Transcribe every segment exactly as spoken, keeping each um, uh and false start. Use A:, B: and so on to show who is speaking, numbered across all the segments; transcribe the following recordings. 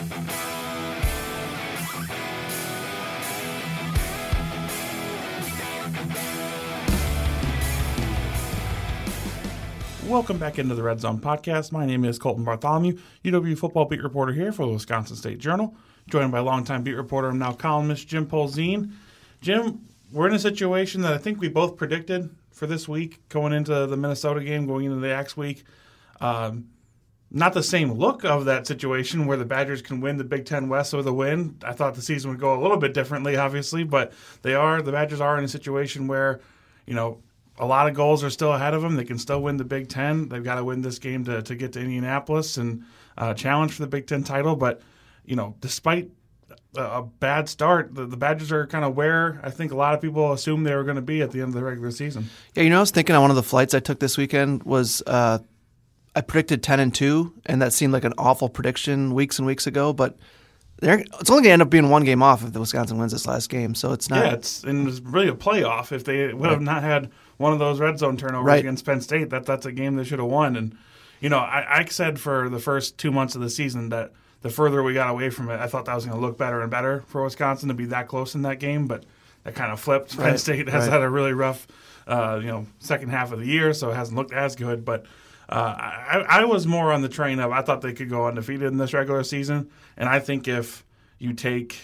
A: Welcome back into the Red Zone Podcast. My name is Colton Bartholomew, U W football beat reporter here for the Wisconsin State Journal, joined by longtime beat reporter and now columnist Jim Polzin. Jim, we're in a situation that I think we both predicted for this week, going into the Minnesota game, going into the Axe week. Um, not the same look of that situation where the Badgers can win the Big Ten West with a win. I thought the season would go a little bit differently, obviously, but they are. The Badgers are in a situation where, you know, a lot of goals are still ahead of them. They can still win the Big Ten. They've got to win this game to, to get to Indianapolis and uh, challenge for the Big Ten title. But, you know, despite a, a bad start, the, the Badgers are kind of where I think a lot of people assumed they were going to be at the end of the regular season.
B: Yeah, you know, I was thinking on one of the flights I took this weekend was uh, I predicted ten and two, and that seemed like an awful prediction weeks and weeks ago. But they're, it's only going to end up being one game off if the Wisconsin wins this last game. So it's not.
A: Yeah, it's, and it's really a playoff. If they would have right. not had one of those red zone turnovers right. against Penn State, that that's a game they should have won. And, you know, I, I said for the first two months of the season that the further we got away from it, I thought that was going to look better and better for Wisconsin to be that close in that game. But that kind of flipped. Right. Penn State has right. had a really rough, uh, you know, second half of the year, so it hasn't looked as good. But uh, I, I was more on the train of I thought they could go undefeated in this regular season. And I think if you take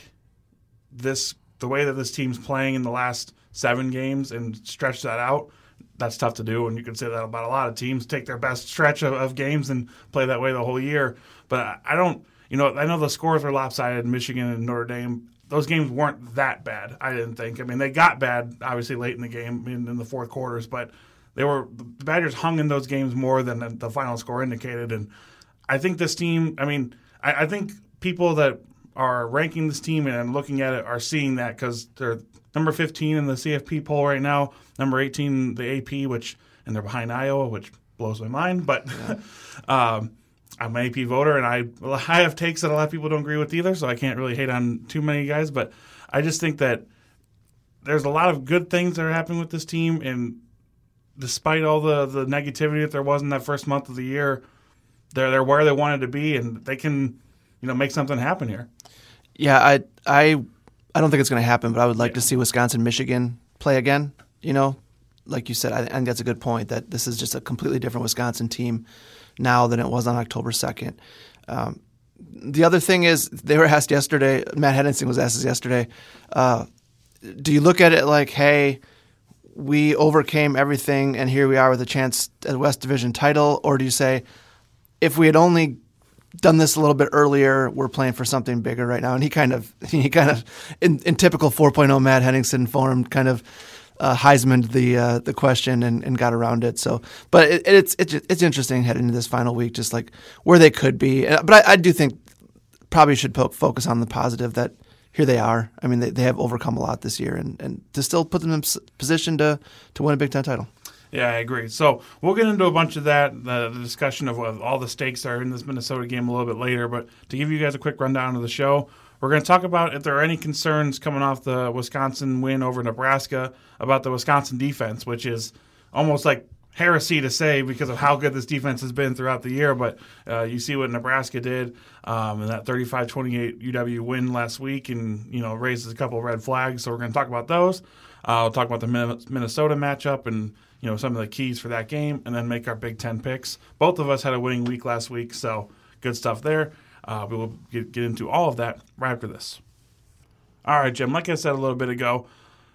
A: this the way that this team's playing in the last seven games and stretch that out, that's tough to do. And you can say that about a lot of teams. Take their best stretch of, of games and play that way the whole year. But I don't, you know, I know the scores were lopsided in Michigan and Notre Dame. Those games weren't that bad, I didn't think. I mean, they got bad, obviously, late in the game, in, in the fourth quarters, but they were the Badgers hung in those games more than the, the final score indicated. And I think this team, I mean, I, I think people that are ranking this team and looking at it are seeing that because they're number fifteen in the C F P poll right now, number eighteen in the A P, which and they're behind Iowa, which blows my mind. But yeah. um, I'm an A P voter, and I I have takes that a lot of people don't agree with either, so I can't really hate on too many guys. But I just think that there's a lot of good things that are happening with this team, and despite all the, the negativity that there was in that first month of the year, they're they're where they wanted to be, and they can, you know, make something happen here.
B: Yeah, I I I don't think it's going to happen, but I would like yeah. to see Wisconsin, Michigan play again. You know, like you said, I think that's a good point that this is just a completely different Wisconsin team now than it was on October second. Um, the other thing is they were asked yesterday, Matt Henningsen was asked this yesterday, uh, do you look at it like, hey, we overcame everything and here we are with a chance at the West Division title, or do you say, if we had only done this a little bit earlier, we're playing for something bigger right now? And he kind of, he kind of, in, in typical four point oh Matt Henningsen form, kind of uh, Heisman'd the uh, the question and, and got around it. So, but it, it's it's it's interesting heading into this final week, just like where they could be. But I, I do think probably should po- focus on the positive that here they are. I mean, they, they have overcome a lot this year, and, and to still put them in position to to win a Big Ten title.
A: Yeah, I agree. So we'll get into a bunch of that, the, the discussion of what all the stakes are in this Minnesota game a little bit later. But to give you guys a quick rundown of the show, we're going to talk about if there are any concerns coming off the Wisconsin win over Nebraska about the Wisconsin defense, which is almost like heresy to say because of how good this defense has been throughout the year. But uh, you see what Nebraska did um, in that thirty-five twenty-eight U W win last week, and you know raises a couple of red flags. So we're going to talk about those. Uh, we'll talk about the Minnesota matchup and you know some of the keys for that game, and then make our Big Ten picks. Both of us had a winning week last week, so good stuff there. Uh, we will get, get into all of that right after this. All right, Jim, like I said a little bit ago,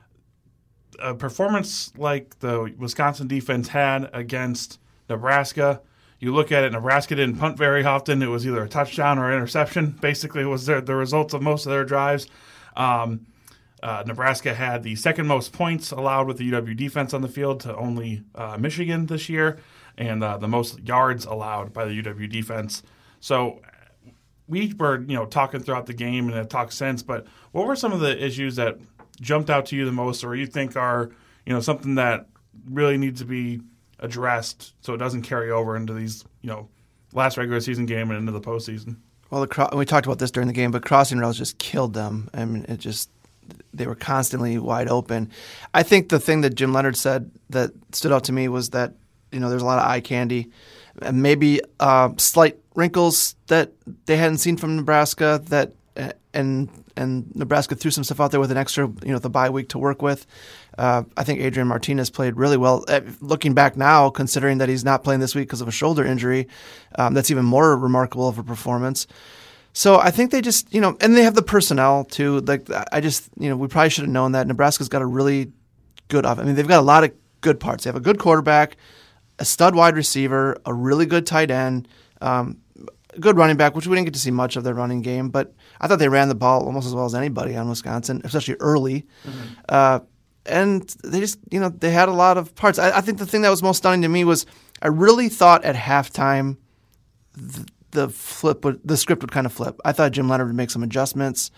A: a performance like the Wisconsin defense had against Nebraska, you look at it, Nebraska didn't punt very often. It was either a touchdown or interception. Basically, it was their, the results of most of their drives. Um, uh, Nebraska had the second most points allowed with the U W defense on the field to only uh, Michigan this year, and uh, the most yards allowed by the U W defense. So we were, you know, talking throughout the game and have talked since, but what were some of the issues that jumped out to you the most, or you think are, you know, something that really needs to be addressed so it doesn't carry over into these, you know, last regular season game and into the postseason?
B: Well, the cro- we talked about this during the game, but crossing routes just killed them. I mean, it just they were constantly wide open. I think the thing that Jim Leonhard said that stood out to me was that, you know, there's a lot of eye candy, and maybe uh, slight wrinkles that they hadn't seen from Nebraska. That and and Nebraska threw some stuff out there with an extra, you know, the bye week to work with. Uh, I think Adrian Martinez played really well. Uh, looking back now, considering that he's not playing this week because of a shoulder injury, um, that's even more remarkable of a performance. So I think they just, you know, and they have the personnel too. Like I just, you know, we probably should have known that Nebraska's got a really good off. I mean, they've got a lot of good parts. They have a good quarterback, a stud wide receiver, a really good tight end, um, a good running back, which we didn't get to see much of their running game, but I thought they ran the ball almost as well as anybody on Wisconsin, especially early. Mm-hmm. Uh, and they just, you know, they had a lot of parts. I, I think the thing that was most stunning to me was I really thought at halftime the, the flip would, the script would kind of flip. I thought Jim Leonhard would make some adjustments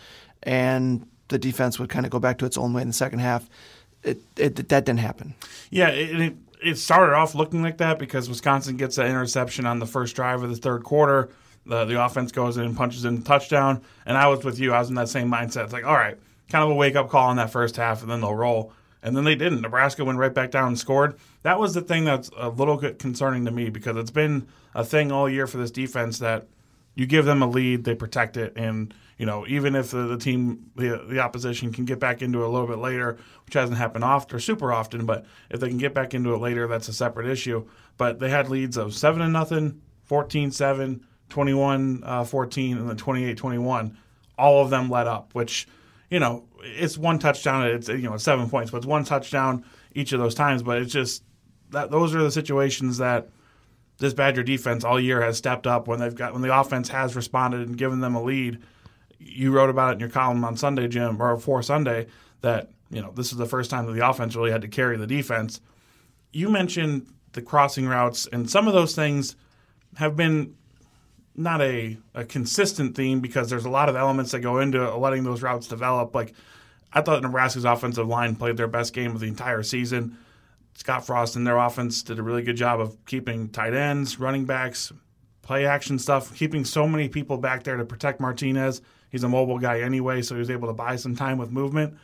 B: and the defense would kind of go back to its own way in the second half. It, it that didn't happen.
A: Yeah, it, it it started off looking like that because Wisconsin gets that interception on the first drive of the third quarter. The the offense goes in and punches in a touchdown. And I was with you. I was in that same mindset. It's like, all right, kind of a wake-up call in that first half, and then they'll roll. And then they didn't. Nebraska went right back down and scored. That was the thing that's a little bit concerning to me because it's been a thing all year for this defense that you give them a lead, they protect it, and you know, even if the, the team, the, the opposition can get back into it a little bit later, which hasn't happened often or super often, but if they can get back into it later, that's a separate issue. But they had leads of seven to nothing, fourteen seven, twenty-one fourteen, and then twenty-eight twenty-one. All of them let up, which, you know, it's one touchdown. It's, you know, seven points, but it's one touchdown each of those times. But it's just that those are the situations that this Badger defense all year has stepped up when they've got when the offense has responded and given them a lead. You wrote about it in your column on Sunday, Jim, or for Sunday, that, you know, this is the first time that the offense really had to carry the defense. You mentioned the crossing routes, and some of those things have been not a, a consistent theme because there's a lot of elements that go into letting those routes develop. Like, I thought Nebraska's offensive line played their best game of the entire season. Scott Frost and their offense did a really good job of keeping tight ends, running backs, play action stuff, keeping so many people back there to protect Martinez. He's a mobile guy anyway, so he was able to buy some time with movement,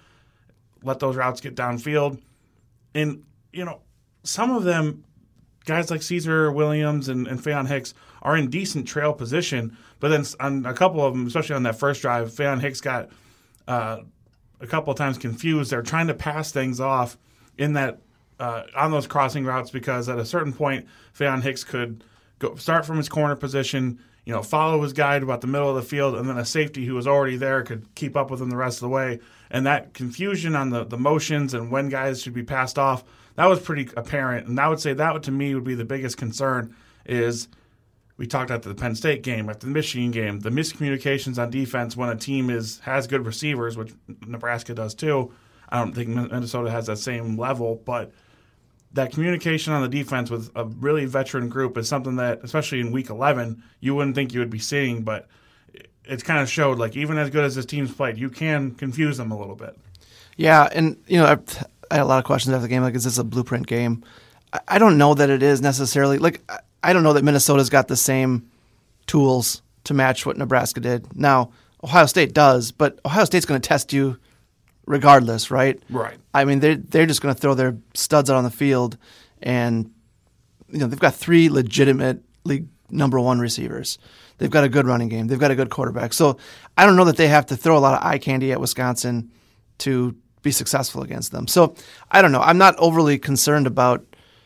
A: let those routes get downfield. And, you know, some of them, guys like Caesar Williams and, and Faion Hicks, are in decent trail position, but then on a couple of them, especially on that first drive, Faion Hicks got uh, a couple of times confused. They're trying to pass things off in that uh, on those crossing routes because at a certain point, Faion Hicks could go start from his corner position, you know, follow his guide about the middle of the field, and then a safety who was already there could keep up with him the rest of the way. And that confusion on the, the motions and when guys should be passed off, that was pretty apparent. And I would say that, would, to me, would be the biggest concern is we talked after the Penn State game, after the Michigan game, the miscommunications on defense when a team is has good receivers, which Nebraska does too. I don't think Minnesota has that same level, but that communication on the defense with a really veteran group is something that, especially in week eleven, you wouldn't think you would be seeing, but it's kind of showed, like, even as good as this team's played, you can confuse them a little bit.
B: Yeah, and, you know, I, I had a lot of questions after the game, like, is this a blueprint game? I, I don't know that it is necessarily. Like, I, I don't know that Minnesota's got the same tools to match what Nebraska did. Now, Ohio State does, but Ohio State's going to test you regardless, right?
A: Right.
B: I mean, they're, they're just going to throw their studs out on the field, and, you know, they've got three legitimate league number one receivers. They've got a good running game. They've got a good quarterback. So I don't know that they have to throw a lot of eye candy at Wisconsin to be successful against them. So I don't know. I'm not overly concerned about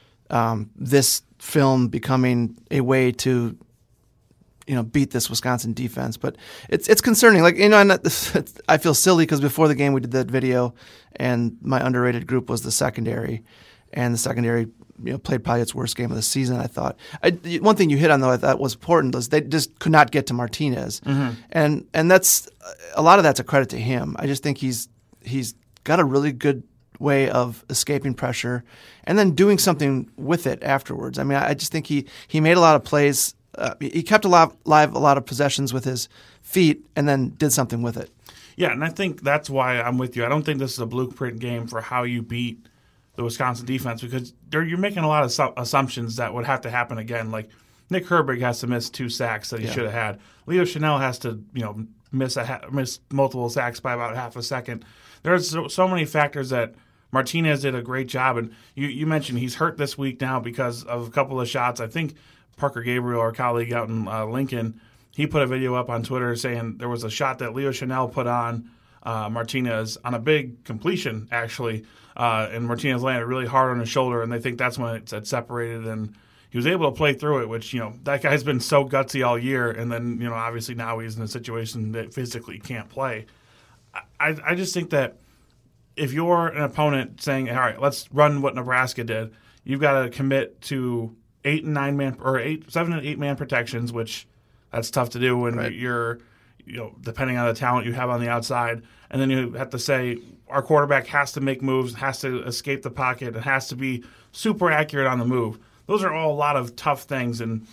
B: um, this film becoming a way to, you know, beat this Wisconsin defense. But it's it's concerning. Like, you know, I'm not, I feel silly because before the game we did that video, and my underrated group was the secondary, and the secondary, you know, played probably its worst game of the season, I thought. I, one thing you hit on, though, I thought was important was they just could not get to Martinez. Mm-hmm. And and that's a lot of that's a credit to him. I just think he's he's got a really good way of escaping pressure and then doing something with it afterwards. I mean, I just think he, he made a lot of plays. Uh, he kept alive, alive a lot of possessions with his feet and then did something with it.
A: Yeah, and I think that's why I'm with you. I don't think this is a blueprint game for how you beat the Wisconsin defense because you're making a lot of su- assumptions that would have to happen again. Like Nick Herbig has to miss two sacks that he yeah. should have had. Leo Chanel has to, you know, miss a ha- miss multiple sacks by about half a second. There's so, so many factors that Martinez did a great job. And you, you mentioned he's hurt this week now because of a couple of shots. I think Parker Gabriel, our colleague out in uh, Lincoln, he put a video up on Twitter saying there was a shot that Leo Chanel put on uh, Martinez on a big completion, actually, uh, and Martinez landed really hard on his shoulder, and they think that's when it, it separated, and he was able to play through it, which, you know, that guy's been so gutsy all year, and then, you know, obviously now he's in a situation that physically can't play. I, I just think that if you're an opponent saying, all right, let's run what Nebraska did, you've got to commit to eight and nine man or eight, seven and eight man protections, which that's tough to do when right. you're, you know, depending on the talent you have on the outside. And then you have to say our quarterback has to make moves, has to escape the pocket, and has to be super accurate on the move. Those are all a lot of tough things, and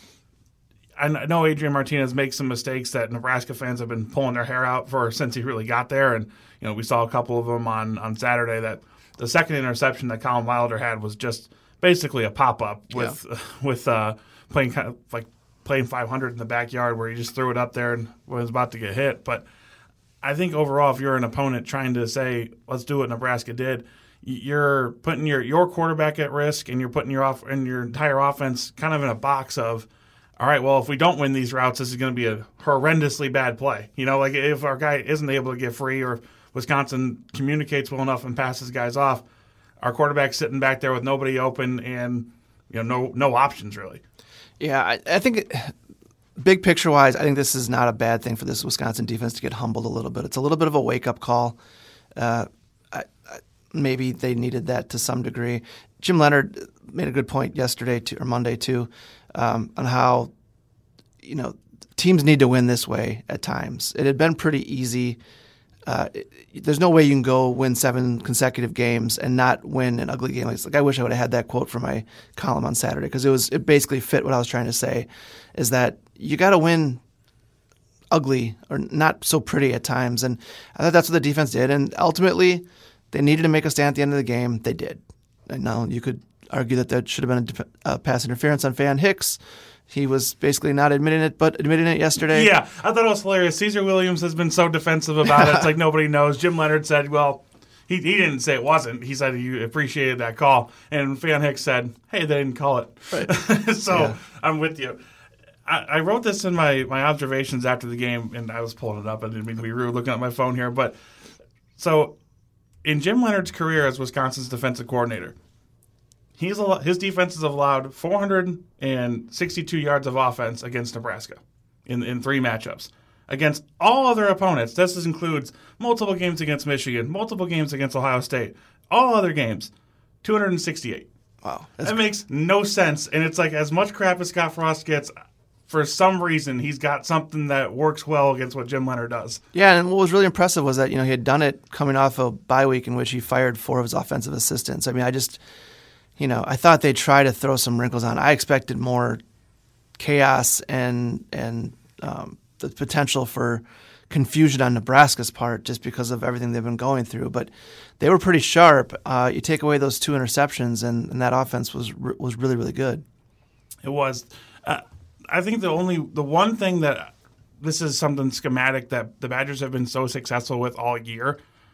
A: I know Adrian Martinez makes some mistakes that Nebraska fans have been pulling their hair out for since he really got there, and you know we saw a couple of them on, on Saturday. That the second interception that Colin Wilder had was just basically a pop up with yeah. with uh, playing kind of like playing five hundred in the backyard where he just threw it up there and was about to get hit. But I think overall, if you're an opponent trying to say let's do what Nebraska did, you're putting your, your quarterback at risk, and you're putting your off and your entire offense kind of in a box of, all right, well, if we don't win these routes, this is going to be a horrendously bad play. You know, like if our guy isn't able to get free, or Wisconsin communicates well enough and passes guys off, our quarterback's sitting back there with nobody open and you know no no options really.
B: Yeah, I, I think big picture wise, I think this is not a bad thing for this Wisconsin defense to get humbled a little bit. It's a little bit of a wake up call. Uh, I, I, maybe they needed that to some degree. Jim Leonhard made a good point yesterday too, or Monday too, um, on how you know teams need to win this way at times. It had been pretty easy. Uh, it, there's no way you can go win seven consecutive games and not win an ugly game. Like, like I wish I would have had that quote for my column on Saturday, because it was it basically fit what I was trying to say, is that you got to win ugly or not so pretty at times. And I thought that's what the defense did. And ultimately, they needed to make a stand at the end of the game. They did. And now you could argue that there should have been a pass interference on Fan Hicks. He was basically not admitting it, but admitting it yesterday.
A: Yeah, I thought it was hilarious. Caesar Williams has been so defensive about it. It's like nobody knows. Jim Leonhard said, well, he, he didn't say it wasn't. He said he appreciated that call. And Fan Hicks said, hey, they didn't call it. Right. so yeah. I'm with you. I, I wrote this in my, my observations after the game, and I was pulling it up. I didn't mean to be rude looking at my phone here. But so in Jim Leonhard's career as Wisconsin's defensive coordinator, He's his defense has allowed four hundred sixty-two yards of offense against Nebraska in in three matchups. Against all other opponents, this includes multiple games against Michigan, multiple games against Ohio State, all other games, two hundred sixty-eight.
B: Wow.
A: That crazy. Makes no sense. And it's like as much crap as Scott Frost gets, for some reason he's got something that works well against what Jim Leonhard does.
B: Yeah, and what was really impressive was that you know he had done it coming off a bye week in which he fired four of his offensive assistants. I mean, I just... You know, I thought they'd try to throw some wrinkles on. I expected more chaos and and um, the potential for confusion on Nebraska's part just because of everything they've been going through. But they were pretty sharp. Uh, you take away those two interceptions, and, and that offense was was really really good.
A: It was. Uh, I think the only the one thing that this is something schematic that the Badgers have been so successful with all year.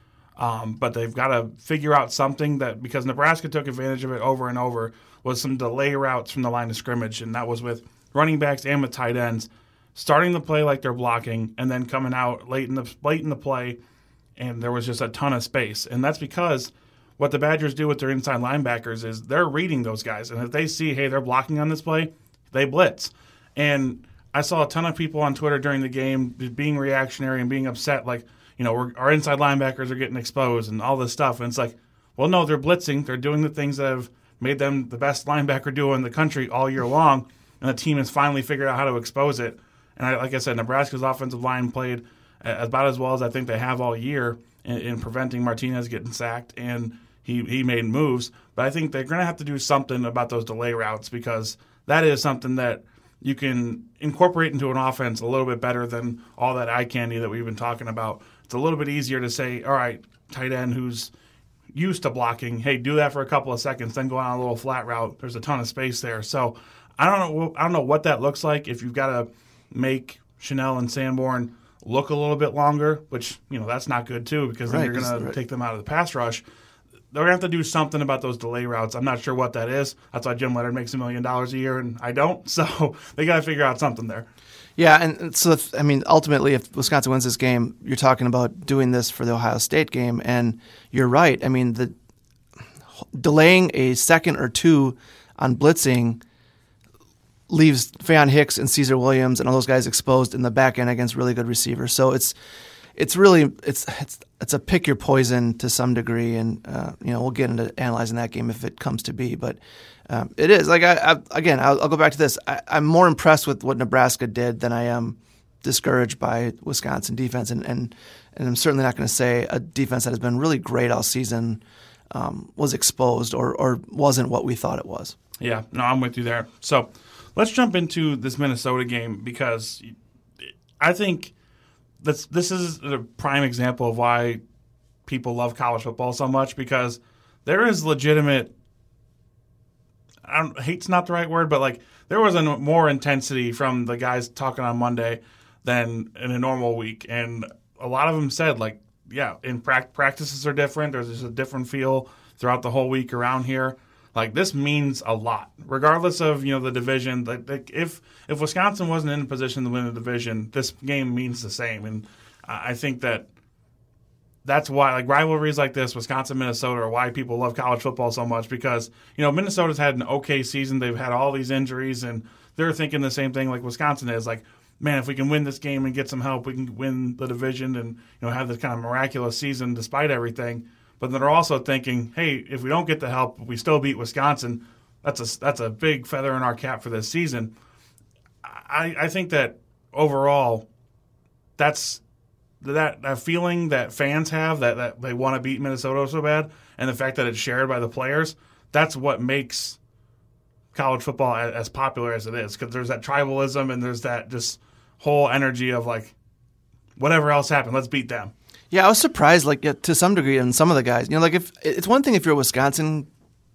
A: Um, but they've got to figure out something that, because Nebraska took advantage of it over and over, was some delay routes from the line of scrimmage, and that was with running backs and with tight ends, starting the play like they're blocking, and then coming out late in the late in the play, and there was just a ton of space. And that's because what the Badgers do with their inside linebackers is they're reading those guys, and if they see, hey, they're blocking on this play, they blitz. And I saw a ton of people on Twitter during the game being reactionary and being upset, like, you know, we're, our inside linebackers are getting exposed and all this stuff. And it's like, well, no, they're blitzing. They're doing the things that have made them the best linebacker duo in the country all year long, and the team has finally figured out how to expose it. And I, like I said, Nebraska's offensive line played about as well as I think they have all year in, in preventing Martinez getting sacked, and he, he made moves. But I think they're going to have to do something about those delay routes, because that is something that you can incorporate into an offense a little bit better than all that eye candy that we've been talking about. It's a little bit easier to say, all right, tight end who's used to blocking, hey, do that for a couple of seconds, then go on a little flat route. There's a ton of space there. So I don't know I don't know what that looks like if you've got to make Chanel and Sanborn look a little bit longer, which, you know, that's not good too, because then right, you're going right. to take them out of the pass rush. they're going to have to do something about those delay routes. I'm not sure what that is. That's why Jim Leonard makes a million dollars a year and I don't. So they got to figure out something there.
B: Yeah, and so, if, I mean, ultimately, if Wisconsin wins this game, you're talking about doing this for the Ohio State game, and you're right. I mean, the delaying a second or two on blitzing leaves Faion Hicks and Caesar Williams and all those guys exposed in the back end against really good receivers. So it's it's really it's it's it's a pick your poison to some degree, and uh, you know we'll get into analyzing that game if it comes to be, but. Um, it is like I, I again. I'll, I'll go back to this. I, I'm more impressed with what Nebraska did than I am discouraged by Wisconsin defense, and and, and I'm certainly not going to say a defense that has been really great all season um, was exposed or or wasn't what we thought it was.
A: Yeah, no, I'm with you there. So let's jump into this Minnesota game because I think this this is a prime example of why people love college football so much because there is legitimate. I don't, hate's not the right word, but like there was a more intensity from the guys talking on Monday than in a normal week, and a lot of them said like, yeah, in pra- practices are different. There's just a different feel throughout the whole week around here. Like this means a lot, regardless of you know the division. Like, like if if Wisconsin wasn't in a position to win the division, this game means the same, and I think that. That's why, like, rivalries like this, Wisconsin, Minnesota, are why people love college football so much because, you know, Minnesota's had an okay season. They've had all these injuries, and they're thinking the same thing like Wisconsin is. Like, man, if we can win this game and get some help, we can win the division and, you know, have this kind of miraculous season despite everything. But then they're also thinking, hey, if we don't get the help, we still beat Wisconsin. That's a, that's a big feather in our cap for this season. I, I think that overall, that's – That, that feeling that fans have that, that they want to beat Minnesota so bad and the fact that it's shared by the players, that's what makes college football as, as popular as it is because there's that tribalism and there's that just whole energy of like whatever else happened, let's beat them.
B: Yeah, I was surprised like to some degree in some of the guys. You know, like if it's one thing if you're a Wisconsin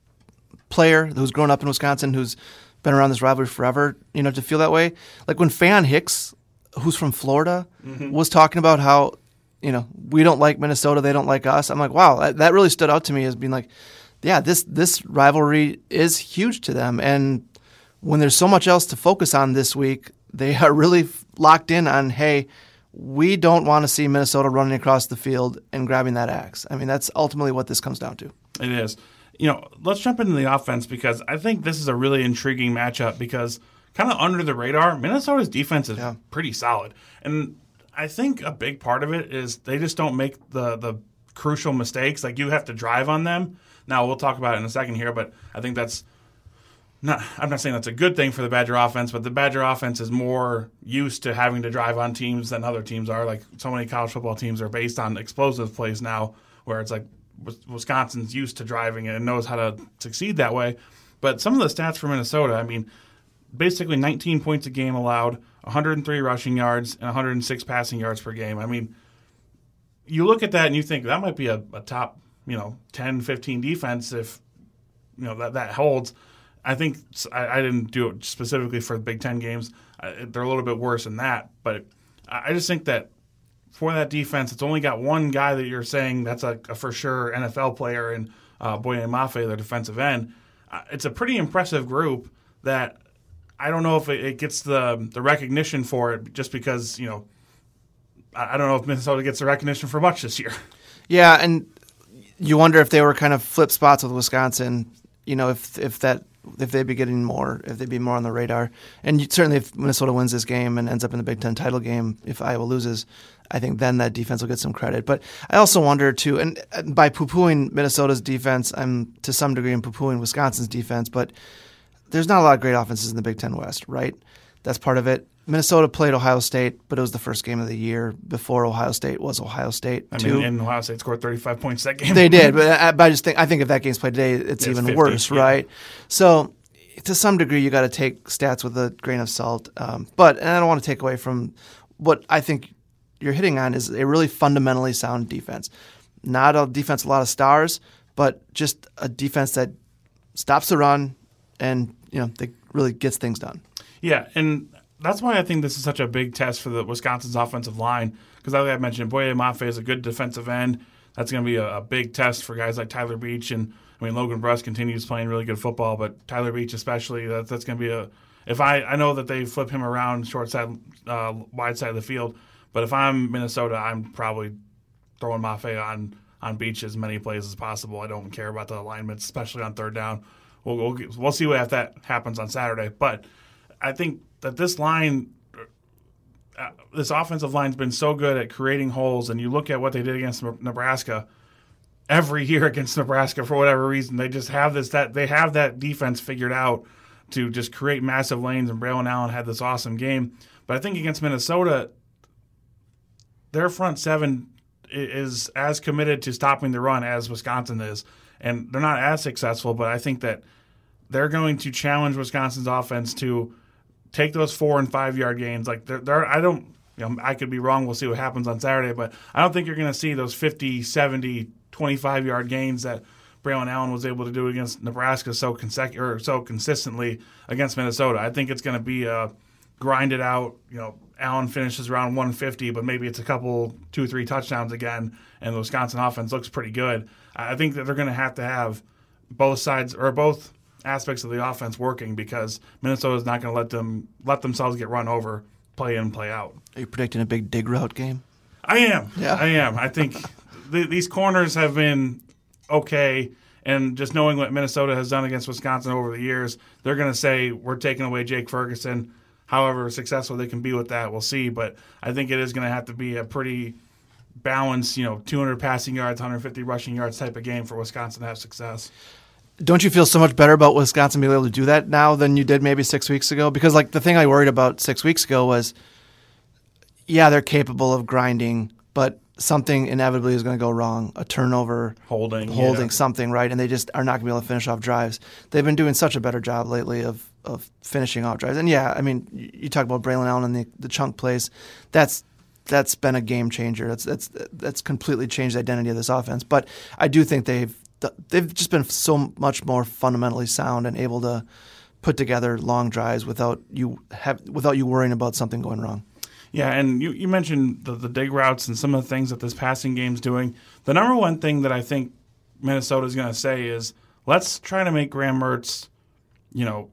B: player who's grown up in Wisconsin who's been around this rivalry forever, you know, to feel that way. Like when Faion Hicks who's from Florida, mm-hmm. was talking about how, you know, we don't like Minnesota, they don't like us. I'm like, wow, that, that really stood out to me as being like, yeah, this this rivalry is huge to them. And when there's so much else to focus on this week, they are really locked in on, hey, we don't want to see Minnesota running across the field and grabbing that axe. I mean, that's ultimately what this comes down to.
A: It is. You know, let's jump into the offense because I think this is a really intriguing matchup because – kind of under the radar, Minnesota's defense is yeah. pretty solid. And I think a big part of it is they just don't make the, the crucial mistakes. Like, you have to drive on them. Now, we'll talk about it in a second here, but I think that's not – I'm not saying that's a good thing for the Badger offense, but the Badger offense is more used to having to drive on teams than other teams are. Like, so many college football teams are based on explosive plays now where it's like Wisconsin's used to driving and knows how to succeed that way. But some of the stats for Minnesota, I mean – basically nineteen points a game allowed, one hundred three rushing yards, and one hundred six passing yards per game. I mean, you look at that and you think that might be a, a top, you know, ten, fifteen defense if, you know, that, that holds. I think I, I didn't do it specifically for the Big Ten games. I, they're a little bit worse than that. But I just think that for that defense, it's only got one guy that you're saying that's a, a for sure N F L player in uh, Boye Mafe, their defensive end. Uh, it's a pretty impressive group that – I don't know if it gets the the recognition for it just because, you know, I don't know if Minnesota gets the recognition for much this year.
B: Yeah, and you wonder if they were kind of flip spots with Wisconsin, you know, if if that if they'd be getting more, if they'd be more on the radar. And you, certainly if Minnesota wins this game and ends up in the Big Ten title game, if Iowa loses, I think then that defense will get some credit. But I also wonder, too, and by poo-pooing Minnesota's defense, I'm to some degree I'm poo-pooing Wisconsin's defense, but there's not a lot of great offenses in the Big Ten West, right? That's part of it. Minnesota played Ohio State, but it was the first game of the year before Ohio State was Ohio State.
A: I
B: too.
A: mean, and Ohio State scored thirty-five points that game.
B: They did, but I, but I just think I think if that game's played today, it's, it's even fifty, worse, yeah. right? So to some degree, you got to take stats with a grain of salt. Um, but and I don't want to take away from what I think you're hitting on is a really fundamentally sound defense. Not a defense, a lot of stars, but just a defense that stops the run and you know that really gets things done.
A: Yeah, and that's why I think this is such a big test for the Wisconsin's offensive line because, like I mentioned, Boye Mafe is a good defensive end. that's going to be a, a big test for guys like Tyler Beach. And, I mean, Logan Bruss continues playing really good football, but Tyler Beach especially, that, that's going to be a – if I, I know that they flip him around short side, uh, wide side of the field, but if I'm Minnesota, I'm probably throwing Mafe on, on Beach as many plays as possible. I don't care about the alignments, especially on third down. We'll, we'll, we'll see what if that happens on Saturday. But I think that this line – Uh, this offensive line's been so good at creating holes, and you look at what they did against Nebraska every year against Nebraska for whatever reason. They just have this that they have that defense figured out to just create massive lanes, and Braylon Allen had this awesome game. But I think against Minnesota, their front seven is as committed to stopping the run as Wisconsin is, and they're not as successful. But I think that they're going to challenge Wisconsin's offense to take those four and five yard gains. Like they're, they're I don't, you know, I could be wrong. We'll see what happens on Saturday, but I don't think you're going to see those fifty, seventy, twenty-five yard gains that Braylon Allen was able to do against Nebraska so consecu- or so consistently against Minnesota. I think it's going to be a grind it out. You know, Allen finishes around one fifty, but maybe it's a couple, two, three touchdowns again, and the Wisconsin offense looks pretty good. I think that they're going to have to have both sides or both aspects of the offense working, because Minnesota's not going to let them let themselves get run over, play in, play out.
B: Are you predicting a big dig route game?
A: I am. Yeah. I am. I think th- these corners have been okay, and just knowing what Minnesota has done against Wisconsin over the years, they're going to say we're taking away Jake Ferguson. However successful they can be with that, we'll see. But I think it is going to have to be a pretty balanced, you know, two hundred passing yards, one hundred fifty rushing yards type of game for Wisconsin to have success.
B: Don't you feel so much better about Wisconsin being able to do that now than you did maybe six weeks ago? Because, like, the thing I worried about six weeks ago was, yeah, they're capable of grinding, but something inevitably is going to go wrong. A turnover,
A: holding,
B: holding
A: yeah.
B: something, right? And they just are not going to be able to finish off drives. They've been doing such a better job lately of, of finishing off drives. And, yeah, I mean, you talk about Braylon Allen and the, the chunk plays. That's that's been a game changer. That's that's that's completely changed the identity of this offense. But I do think they've They've just been so much more fundamentally sound and able to put together long drives without you have without you worrying about something going wrong.
A: Yeah, and you, you mentioned the, the dig routes and some of the things that this passing game's doing. The number one thing that I think Minnesota's going to say is, let's try to make Graham Mertz, you know,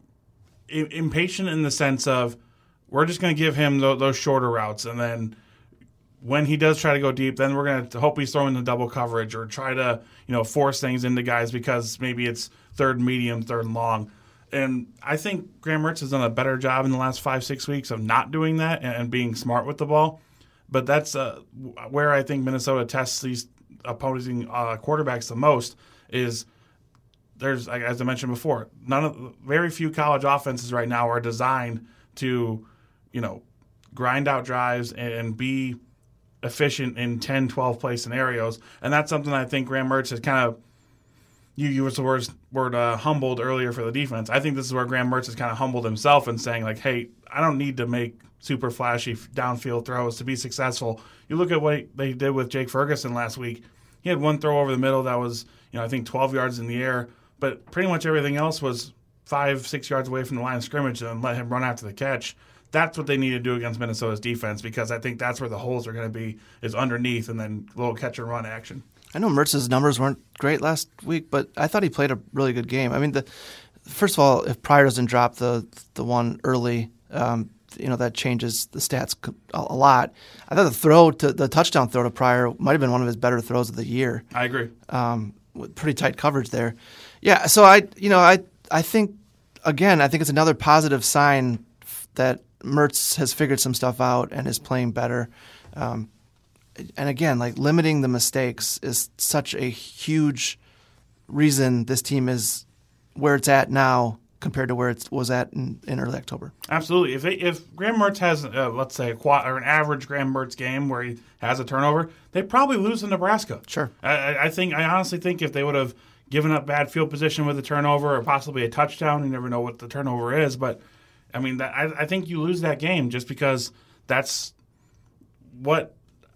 A: I- impatient in the sense of we're just going to give him th- those shorter routes, and then when he does try to go deep, then we're going to hope he's throwing the double coverage or try to, you know, force things into guys because maybe it's third and medium, third and long. And I think Graham Mertz has done a better job in the last five, six weeks of not doing that and, and being smart with the ball. But that's uh, where I think Minnesota tests these opposing uh, quarterbacks the most is there's, as I mentioned before, none of very few college offenses right now are designed to, you know, grind out drives and, and be efficient in ten, twelve play scenarios. And that's something I think Graham Mertz has kind of, you used the word, word uh, humbled earlier for the defense. I think this is where Graham Mertz has kind of humbled himself and saying, like, hey, I don't need to make super flashy downfield throws to be successful. You look at what they did with Jake Ferguson last week. He had one throw over the middle that was, you know, I think twelve yards in the air, but pretty much everything else was five, six yards away from the line of scrimmage and let him run after the catch. That's what they need to do against Minnesota's defense, because I think that's where the holes are going to be, is underneath and then a little catch and run action.
B: I know Mertz's numbers weren't great last week, but I thought he played a really good game. I mean, the first of all, if Pryor doesn't drop the the one early, um, you know, that changes the stats a, a lot. I thought the throw to the touchdown throw to Pryor might have been one of his better throws of the year.
A: I agree.
B: Um, with pretty tight coverage there. Yeah, so I, you know, I I think again, I think it's another positive sign that Mertz has figured some stuff out and is playing better. Um, and again, like limiting the mistakes is such a huge reason this team is where it's at now compared to where it was at in, in early October.
A: Absolutely. If they, if Graham Mertz has, uh, let's say, a quad, or an average Graham Mertz game where he has a turnover, they probably lose to Nebraska.
B: Sure.
A: I, I think. I honestly think if they would have given up bad field position with a turnover or possibly a touchdown, you never know what the turnover is, but I mean, that, I, I think you lose that game just because that's what,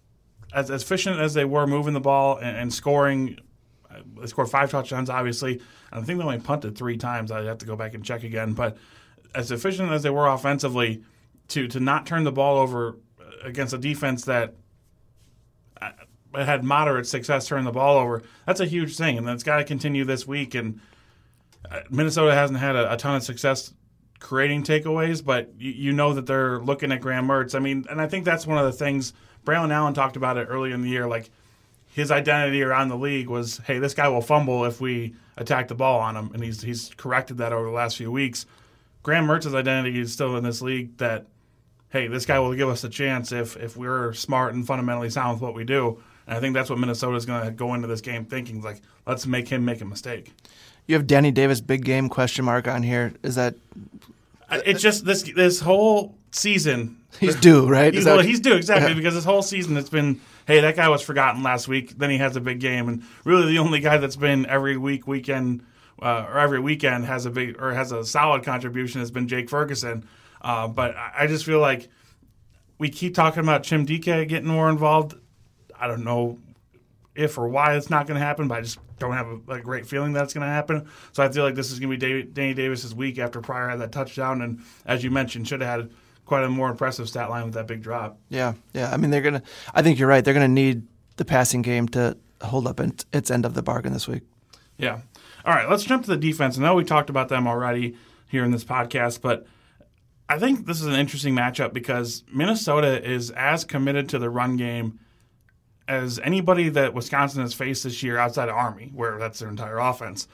A: as, as efficient as they were moving the ball and, and scoring, they scored five touchdowns, obviously. I think they only punted three times. I'd have to go back and check again. But as efficient as they were offensively, to, to not turn the ball over against a defense that had moderate success turning the ball over. That's a huge thing, and that's got to continue this week. And Minnesota hasn't had a, a ton of success creating takeaways, but you, you know that they're looking at Graham Mertz. I mean, and I think that's one of the things Braylon Allen talked about it earlier in the year. Like, his identity around the league was, hey, this guy will fumble if we attack the ball on him, and he's he's corrected that over the last few weeks. Graham Mertz's identity is still in this league that, hey, this guy will give us a chance if if we're smart and fundamentally sound with what we do. And I think that's what Minnesota's going to go into this game thinking, like, let's make him make a mistake.
B: You have Danny Davis big game question mark on here. Is that
A: it's just this this whole season
B: he's due, right?
A: He's,
B: that,
A: well, he's due exactly
B: yeah.
A: because this whole season it's been, hey, that guy was forgotten last week. Then he has a big game, and really the only guy that's been every week, weekend, uh, or every weekend has a big or has a solid contribution has been Jake Ferguson. Uh, but I just feel like we keep talking about Chim Dike getting more involved. I don't know if or why it's not going to happen, but I just don't have a, a great feeling that it's going to happen. So I feel like this is going to be Dave, Danny Davis's week after Pryor had that touchdown, and as you mentioned, should have had quite a more impressive stat line with that big drop.
B: Yeah, yeah. I mean, they're gonna. I think you're right. They're gonna need the passing game to hold up its end of the bargain this week.
A: Yeah. All right. Let's jump to the defense. I know we talked about them already here in this podcast, but I think this is an interesting matchup because Minnesota is as committed to the run game as anybody that Wisconsin has faced this year outside of Army, where that's their entire offense.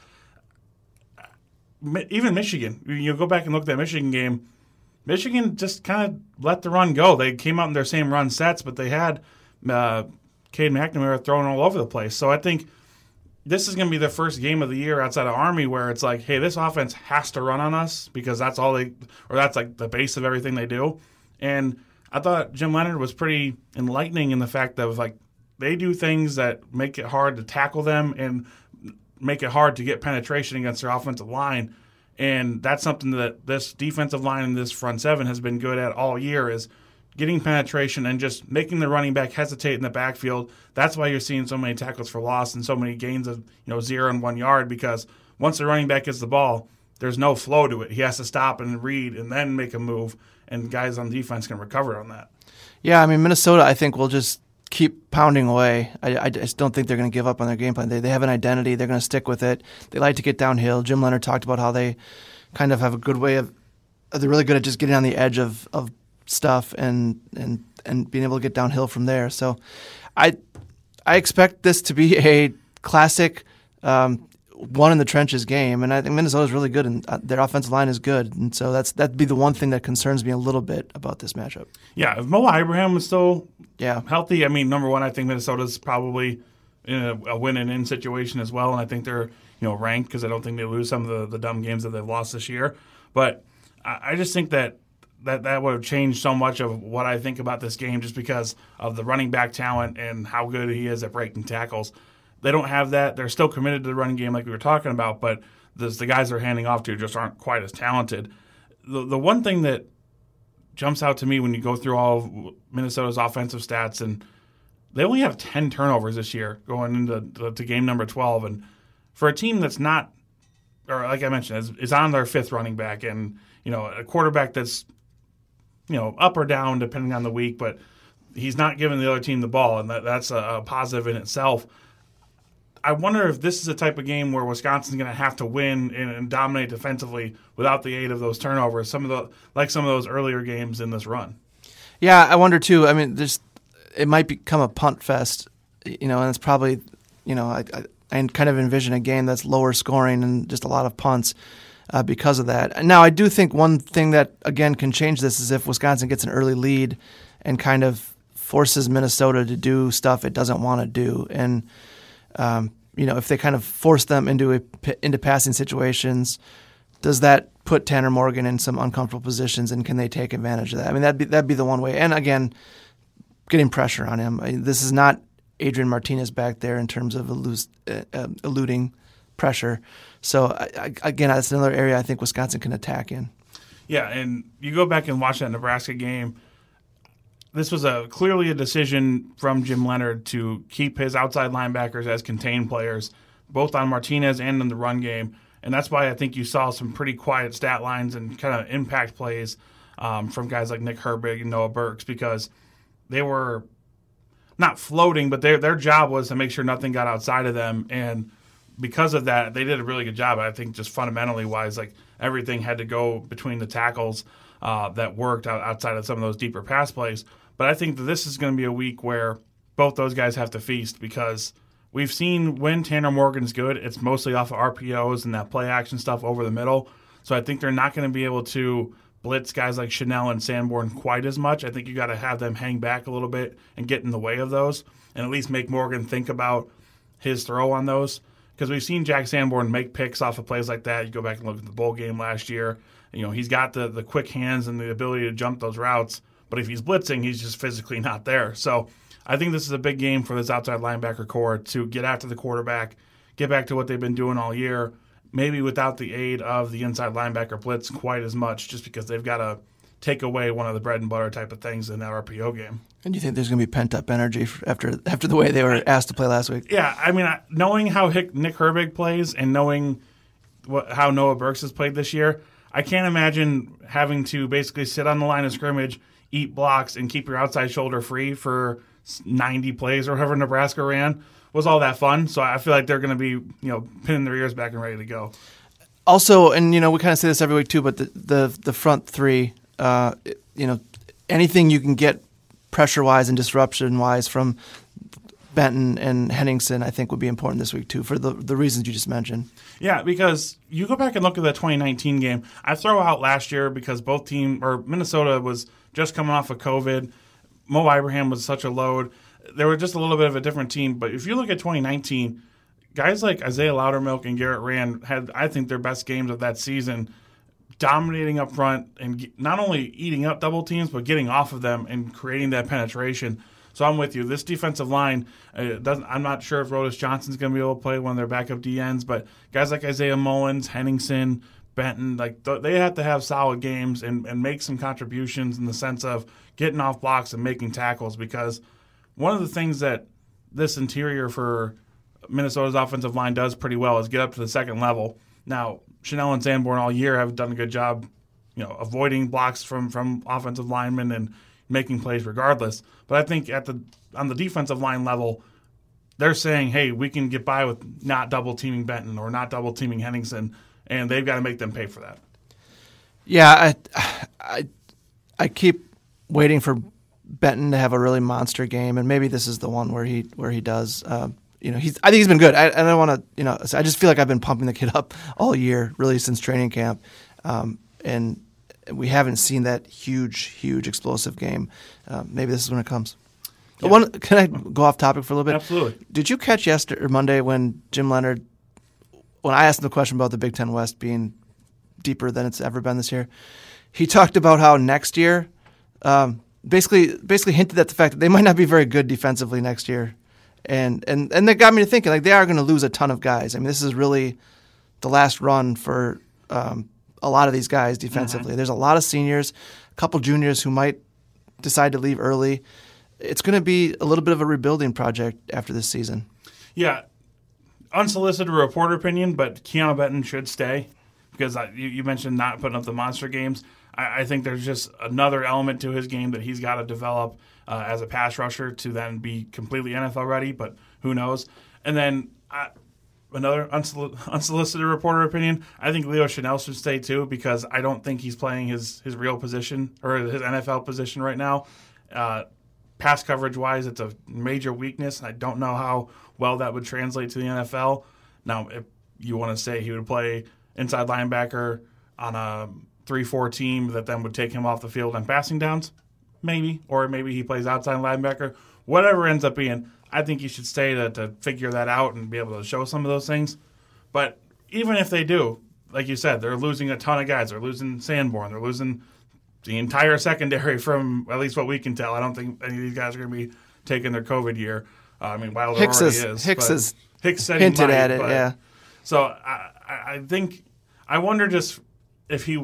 A: Even Michigan. You go back and look at that Michigan game. Michigan just kind of let the run go. They came out in their same run sets, but they had uh, Cade McNamara throwing all over the place. So I think this is going to be the first game of the year outside of Army where it's like, hey, this offense has to run on us because that's all they, or that's like the base of everything they do. And I thought Jim Leonhard was pretty enlightening in the fact that like they do things that make it hard to tackle them and make it hard to get penetration against their offensive line. And that's something that this defensive line and this front seven has been good at all year is getting penetration and just making the running back hesitate in the backfield. That's why you're seeing so many tackles for loss and so many gains of you know zero and one yard because once the running back gets the ball, there's no flow to it. He has to stop and read and then make a move, and guys on defense can recover on that.
B: Yeah, I mean, Minnesota, I think, will just keep pounding away. I, I just don't think they're going to give up on their game plan. They they have an identity. They're going to stick with it. They like to get downhill. Jim Leonhard talked about how they kind of have a good way of – they're really good at just getting on the edge of, of stuff and, and and being able to get downhill from there. So I I expect this to be a classic um, one in the trenches game, and I think Minnesota's really good, and uh, their offensive line is good. And so that's that'd be the one thing that concerns me a little bit about this matchup.
A: Yeah, if Mo Ibrahim is still –
B: Yeah,
A: healthy. I mean, number one, I think Minnesota's probably in a, a win and in situation as well, and I think they're you know ranked because I don't think they lose some of the, the dumb games that they've lost this year. But I, I just think that, that that would have changed so much of what I think about this game just because of the running back talent and how good he is at breaking tackles. They don't have that. They're still committed to the running game like we were talking about, but the, the guys they're handing off to just aren't quite as talented. The the one thing that jumps out to me when you go through all of Minnesota's offensive stats, and they only have ten turnovers this year going into to, to game number twelve. And for a team that's not, or like I mentioned, is, is on their fifth running back, and you know a quarterback that's you know up or down depending on the week, but he's not giving the other team the ball, and that, that's a, a positive in itself. I wonder if this is a type of game where Wisconsin's going to have to win and, and dominate defensively without the aid of those turnovers. Some of the like some of those earlier games in this run.
B: Yeah, I wonder too. I mean, there's it might become a punt fest, you know, and it's probably, you know, I, I, I kind of envision a game that's lower scoring and just a lot of punts uh, because of that. Now, I do think one thing that again can change this is if Wisconsin gets an early lead and kind of forces Minnesota to do stuff it doesn't want to do, and Um, you know, if they kind of force them into a, into passing situations, does that put Tanner Morgan in some uncomfortable positions, and can they take advantage of that? I mean, that'd be that'd be the one way. And again, getting pressure on him. I mean, this is not Adrian Martinez back there in terms of elus- uh, uh, eluding pressure. So I, I, again, that's another area I think Wisconsin can attack in.
A: Yeah, and you go back and watch that Nebraska game. This was a clearly a decision from Jim Leonhard to keep his outside linebackers as contained players, both on Martinez and in the run game. And that's why I think you saw some pretty quiet stat lines and kind of impact plays um, from guys like Nick Herbig and Noah Burks, because they were not floating, but their their job was to make sure nothing got outside of them. And because of that, they did a really good job. I think just fundamentally wise, like everything had to go between the tackles uh, that worked out, outside of some of those deeper pass plays. But I think that this is going to be a week where both those guys have to feast, because we've seen when Tanner Morgan's good, it's mostly off of R P Os and that play action stuff over the middle. So I think they're not going to be able to blitz guys like Chanel and Sanborn quite as much. I think you got to have them hang back a little bit and get in the way of those, and at least make Morgan think about his throw on those. Because we've seen Jack Sanborn make picks off of plays like that. You go back and look at the bowl game last year. You know, he's got the, the quick hands and the ability to jump those routes, but if he's blitzing, he's just physically not there. So I think this is a big game for this outside linebacker core to get after the quarterback, get back to what they've been doing all year, maybe without the aid of the inside linebacker blitz quite as much, just because they've got to take away one of the bread and butter type of things in that R P O game.
B: And you think there's going to be pent-up energy after after the way they were asked to play last week?
A: Yeah, I mean, knowing how Hick, Nick Herbig plays and knowing what, how Noah Burks has played this year, I can't imagine having to basically sit on the line of scrimmage, eat blocks, and keep your outside shoulder free for ninety plays or whatever Nebraska ran was all that fun. So I feel like they're going to be, you know, pinning their ears back and ready to go.
B: Also, and you know, we kind of say this every week too, but the the, the front three, uh, you know, anything you can get pressure-wise and disruption-wise from Benton and Henningsen, I think would be important this week too, for the the reasons you just mentioned.
A: Yeah, because you go back and look at the twenty nineteen game. I throw out last year because both team or Minnesota was just coming off of COVID. Mo Ibrahim was such a load. They were just a little bit of a different team. But if you look at twenty nineteen, guys like Isaiah Loudermilk and Garrett Rand had, I think, their best games of that season, dominating up front and not only eating up double teams, but getting off of them and creating that penetration. So I'm with you. This defensive line, uh, doesn't, I'm not sure if Rodas Johnson's going to be able to play one of their backup D Ns, but guys like Isaiah Mullins, Henningsen, Benton, like th- they have to have solid games and, and make some contributions in the sense of getting off blocks and making tackles, because one of the things that this interior for Minnesota's offensive line does pretty well is get up to the second level. Now, Chanel and Sanborn all year have done a good job, you know, avoiding blocks from, from offensive linemen and making plays regardless. But I think at the on the defensive line level, they're saying, hey, we can get by with not double teaming Benton or not double teaming Henningsen, and they've got to make them pay for that.
B: Yeah, I, I, I keep waiting for Benton to have a really monster game, and maybe this is the one where he where he does. Uh, you know, he's. I think he's been good. I, I don't want to. You know, I just feel like I've been pumping the kid up all year, really since training camp, um, and we haven't seen that huge, huge explosive game. Uh, maybe this is when it comes. Yeah. One, can I go off topic for a little bit?
A: Absolutely.
B: Did you catch yesterday or Monday when Jim Leonard, when I asked him the question about the Big Ten West being deeper than it's ever been this year, he talked about how next year, um, basically, basically hinted at the fact that they might not be very good defensively next year, and and and that got me to thinking like they are going to lose a ton of guys. I mean, this is really the last run for um, a lot of these guys defensively. Mm-hmm. There's a lot of seniors, a couple juniors who might decide to leave early. It's going to be a little bit of a rebuilding project after this season.
A: Yeah, unsolicited reporter opinion, but Keanu Benton should stay because I, you, you mentioned not putting up the monster games. I, I think there's just another element to his game that he's got to develop uh, as a pass rusher to then be completely N F L ready, but who knows. And then I, another unsoli- unsolicited reporter opinion, I think Leo Chanel should stay too because I don't think he's playing his, his real position or his N F L position right now. Uh, Pass coverage-wise, it's a major weakness. I don't know how well that would translate to the N F L. Now, if you want to say he would play inside linebacker on a three four team that then would take him off the field on passing downs, maybe. Or maybe he plays outside linebacker. Whatever ends up being, I think he should stay to, to figure that out and be able to show some of those things. But even if they do, like you said, they're losing a ton of guys. They're losing Sanborn. They're losing the entire secondary from at least what we can tell. I don't think any of these guys are going to be taking their COVID year. Uh, I mean, Wilder
B: Hicks
A: already
B: is,
A: is.
B: Hicks is
A: Hicks said
B: hinted
A: he might,
B: at it,
A: but,
B: yeah.
A: So I, I think I wonder just if he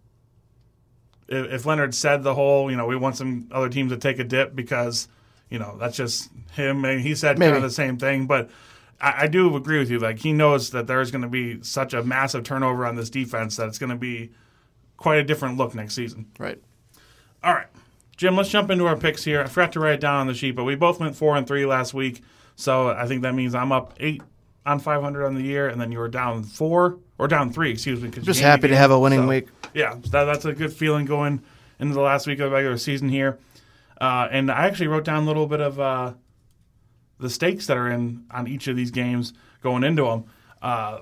A: if, if Leonard said the whole, you know, we want some other teams to take a dip because, you know, that's just him. And he said
B: Maybe.
A: kind of the same thing. But I, I do agree with you. Like, he knows that there's going to be such a massive turnover on this defense that it's going to be quite a different look next season.
B: Right.
A: All right. Jim, let's jump into our picks here. I forgot to write it down on the sheet, but we both went four and three last week, so I think that means I'm up eight on five hundred on the year, and then you were down four or down three. Excuse me.
B: Just happy to have a winning
A: so,
B: week.
A: Yeah, that, that's a good feeling going into the last week of the regular season here. Uh, and I actually wrote down a little bit of uh, the stakes that are in on each of these games going into them. Uh,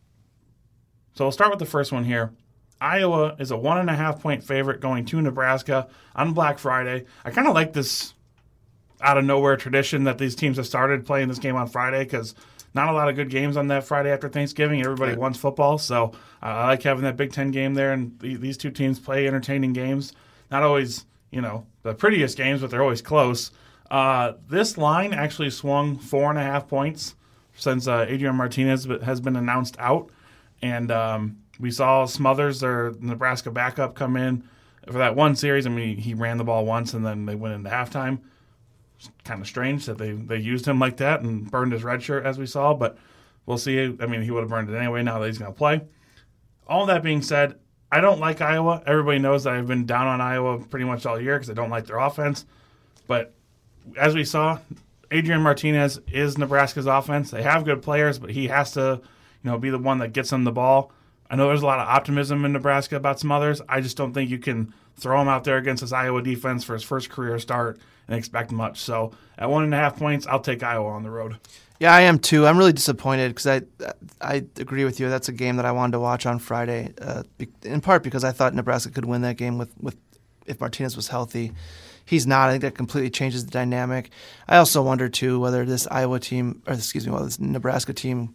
A: so we'll start with the first one here. Iowa is a one and a half point favorite going to Nebraska on Black Friday. I kind of like this out of nowhere tradition that these teams have started playing this game on Friday because not a lot of good games on that Friday after Thanksgiving. Everybody
B: right.
A: wants football, so uh, I like having that Big Ten game there, and th- these two teams play entertaining games. Not always, you know, the prettiest games, but they're always close. Uh, this line actually swung four and a half points since uh, Adrian Martinez has been announced out, and um, we saw Smothers, their Nebraska backup, come in for that one series. I mean, he ran the ball once, and then they went into halftime. It's kind of strange that they, they used him like that and burned his red shirt, as we saw, but we'll see. I mean, he would have burned it anyway now that he's going to play. All that being said, I don't like Iowa. Everybody knows that I've been down on Iowa pretty much all year because I don't like their offense. But as we saw, Adrian Martinez is Nebraska's offense. They have good players, but he has to, you know, be the one that gets them the ball. I know there's a lot of optimism in Nebraska about some others. I just don't think you can throw him out there against this Iowa defense for his first career start and expect much. So at one and a half points, I'll take Iowa on the road.
B: Yeah, I am too. I'm really disappointed because I I agree with you. That's a game that I wanted to watch on Friday, uh, in part because I thought Nebraska could win that game with, with if Martinez was healthy. He's not. I think that completely changes the dynamic. I also wonder too whether this Iowa team, or excuse me, whether this Nebraska team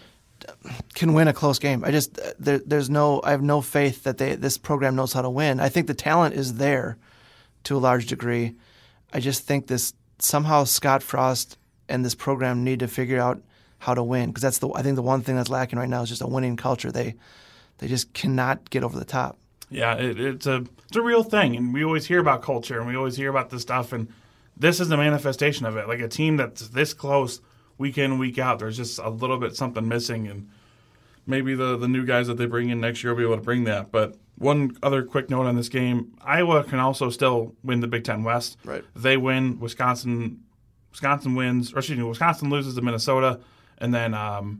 B: can win a close game. I just there, there's no. I have no faith that they this program knows how to win. I think the talent is there to a large degree. I just think this somehow Scott Frost and this program need to figure out how to win because that's the I think the one thing that's lacking right now is just a winning culture. They they just cannot get over the top.
A: Yeah, it, it's a it's a real thing, and we always hear about culture, and we always hear about this stuff, and this is the manifestation of it. Like a team that's this close week in, week out, there's just a little bit something missing, and maybe the, the new guys that they bring in next year will be able to bring that. But one other quick note on this game, Iowa can also still win the Big Ten West.
B: Right.
A: If they win, Wisconsin Wisconsin wins, or excuse me, Wisconsin loses to Minnesota, and then um,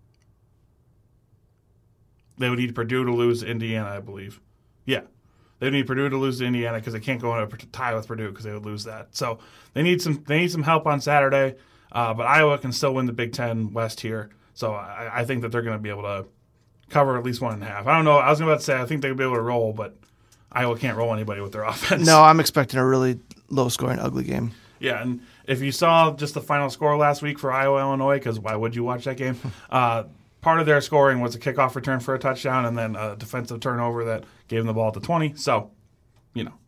A: they would need Purdue to lose to Indiana, I believe. Yeah. They would need Purdue to lose to Indiana because they can't go into a tie with Purdue because they would lose that. So they need some they need some help on Saturday, uh, but Iowa can still win the Big Ten West here. So I, I think that they're going to be able to cover at least one and a half. I don't know. I was about to say I think they'll be able to roll, but Iowa can't roll anybody with their offense.
B: No, I'm expecting a really low-scoring, ugly game.
A: Yeah, and if you saw just the final score last week for Iowa, Illinois, because why would you watch that game? Uh, part of their scoring was a kickoff return for a touchdown and then a defensive turnover that gave them the ball at the twenty. So, you know,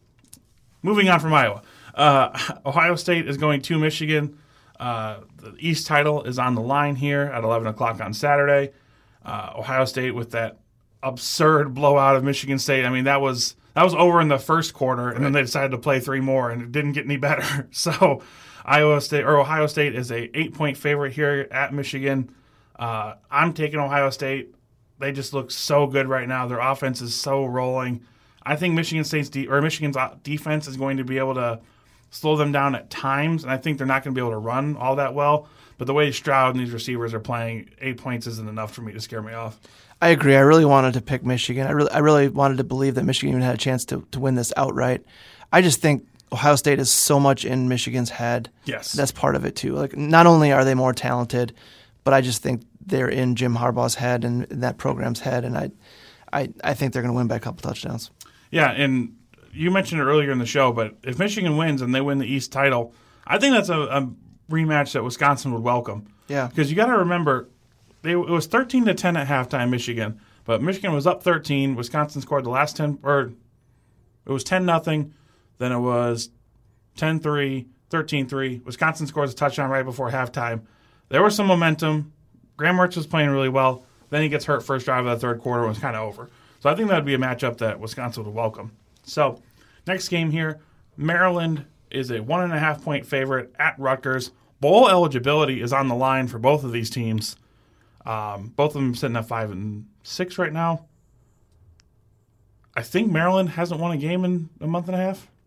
A: moving on from Iowa. Uh, Ohio State is going to Michigan. Uh, the East title is on the line here at eleven o'clock on Saturday. Uh, Ohio State with that absurd blowout of Michigan State. I mean, that was that was over in the first quarter, and right. then they decided to play three more, and it didn't get any better. So, Iowa State or Ohio State is a eight point favorite here at Michigan. Uh, I'm taking Ohio State. They just look so good right now. Their offense is so rolling. I think Michigan State's de- or Michigan's defense is going to be able to slow them down at times, and I think they're not going to be able to run all that well. But the way Stroud and these receivers are playing, eight points isn't enough for me to scare me off.
B: I agree. I really wanted to pick Michigan. I really, I really wanted to believe that Michigan even had a chance to, to win this outright. I just think Ohio State is so much in Michigan's head.
A: Yes,
B: that's part of it too. Like, not only are they more talented, but I just think they're in Jim Harbaugh's head and that program's head, and I, I, I think they're going to win by a couple touchdowns.
A: Yeah, and you mentioned it earlier in the show, but if Michigan wins and they win the East title, I think that's a, a rematch that Wisconsin would welcome.
B: Yeah,
A: because you got to remember, they, it was thirteen to ten at halftime, Michigan, but Michigan was up thirteen. Wisconsin scored the last ten, or it was ten nothing. Then it was ten three, thirteen three. Wisconsin scores a touchdown right before halftime. There was some momentum. Graham Mertz was playing really well. Then he gets hurt first drive of the third quarter. It was kind of over. So I think that would be a matchup that Wisconsin would welcome. So next game here, Maryland is a one and a half point favorite at Rutgers. Bowl eligibility is on the line for both of these teams. Um, both of them sitting at five and six right now. I think Maryland hasn't won a game in a month and a half.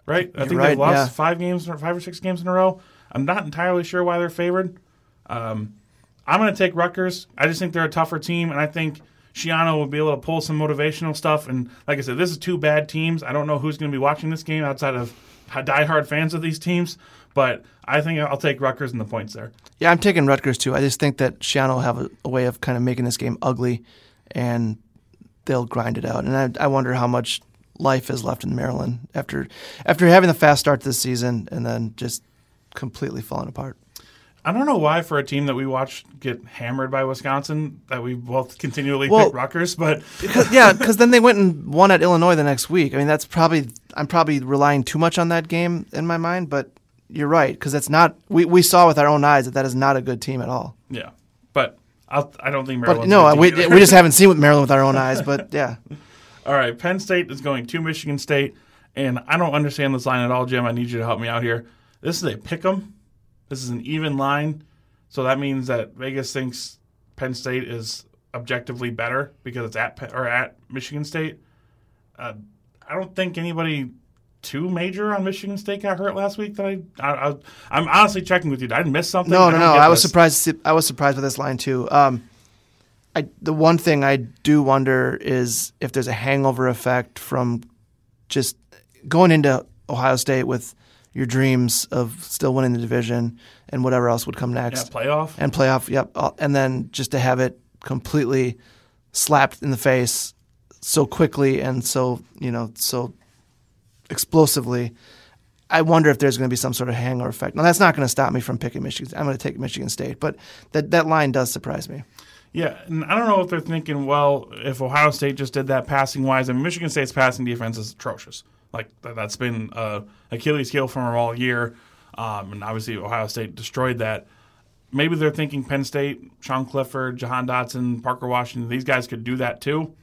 A: right? I
B: You're
A: think
B: right,
A: they've lost
B: yeah.
A: five games, or five or six games in a row. I'm not entirely sure why they're favored. Um, I'm going to take Rutgers. I just think they're a tougher team, and I think Schiano will be able to pull some motivational stuff. And like I said, this is two bad teams. I don't know who's going to be watching this game outside of diehard fans of these teams, but I think I'll take Rutgers and the points there.
B: Yeah, I'm taking Rutgers too. I just think that Schiano will have a, a way of kind of making this game ugly, and they'll grind it out. And I, I wonder how much life is left in Maryland after after having the fast start this season and then just completely falling apart.
A: I don't know why for a team that we watched get hammered by Wisconsin that we both continually
B: well,
A: pick Rutgers, but
B: because, yeah, because then they went and won at Illinois the next week. I mean, that's probably I'm probably relying too much on that game in my mind, but you're right because it's not. We, we saw with our own eyes that that is not a good team at all.
A: Yeah, but I'll, I don't think Maryland's
B: But no,
A: a good team
B: we we just haven't seen with Maryland with our own eyes. But yeah,
A: all right. Penn State is going to Michigan State, and I don't understand this line at all, Jim. I need you to help me out here. This is a pick 'em. This is an even line. So that means that Vegas thinks Penn State is objectively better because it's at Penn, or at Michigan State. Uh, I don't think anybody too major on Michigan State got hurt last week. That I, I, I I'm honestly checking with you. Did I miss something?
B: no, no, no. I was
A: this.
B: surprised. To see, I was surprised with this line too. Um, I the one thing I do wonder is if there's a hangover effect from just going into Ohio State with your dreams of still winning the division and whatever else would come next.
A: Yeah, playoff.
B: And playoff, yep. And then just to have it completely slapped in the face so quickly and so, you know, so explosively, I wonder if there's going to be some sort of hangover effect. Now, that's not going to stop me from picking Michigan. I'm going to take Michigan State. But that, that line does surprise me.
A: Yeah, and I don't know if they're thinking, well, if Ohio State just did that passing-wise, I mean, Michigan State's passing defense is atrocious. Like, that's been uh, Achilles' heel for them all year, um, and obviously Ohio State destroyed that. Maybe they're thinking Penn State, Sean Clifford, Jahan Dotson, Parker Washington, these guys could do that too.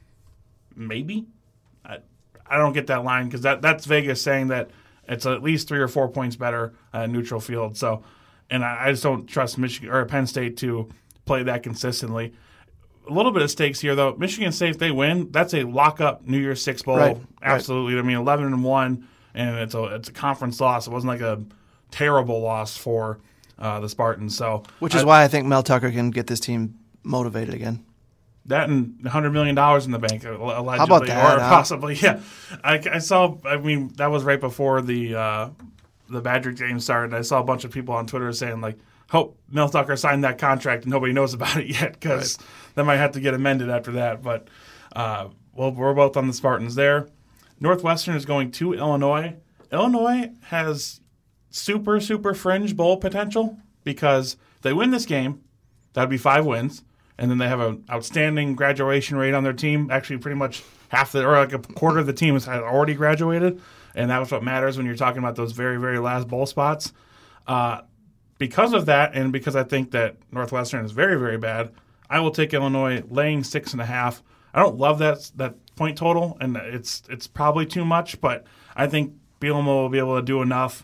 A: Maybe. I, I don't get that line because that, that's Vegas saying that it's at least three or four points better at neutral field. So, and I, I just don't trust Michigan or Penn State to play that consistently. A little bit of stakes here, though. Michigan State, if they win, that's a lock-up New Year's Six bowl.
B: Right,
A: Absolutely. Right. I mean, eleven and one, and it's a it's a conference loss. It wasn't like a terrible loss for uh, the Spartans. So,
B: which is
A: I,
B: why I think Mel Tucker can get this team motivated again.
A: That and one hundred million dollars in the bank, allegedly,
B: How about that,
A: or
B: huh?
A: possibly. Yeah, I, I saw. I mean, that was right before the uh, the Badger game started. I saw a bunch of people on Twitter saying like, hope Mel Tucker signed that contract and nobody knows about it yet because right. that might have to get amended after that. But, uh, well, we're both on the Spartans there. Northwestern is going to Illinois. Illinois has super, super fringe bowl potential because if they win this game, that would be five wins. And then they have an outstanding graduation rate on their team. Actually, pretty much half the, or like a quarter of the team has already graduated. And that's what matters when you're talking about those very, very last bowl spots. Uh, Because of that, and because I think that Northwestern is very, very bad, I will take Illinois laying six and a half. I don't love that that point total, and it's it's probably too much, but I think Bielema will be able to do enough.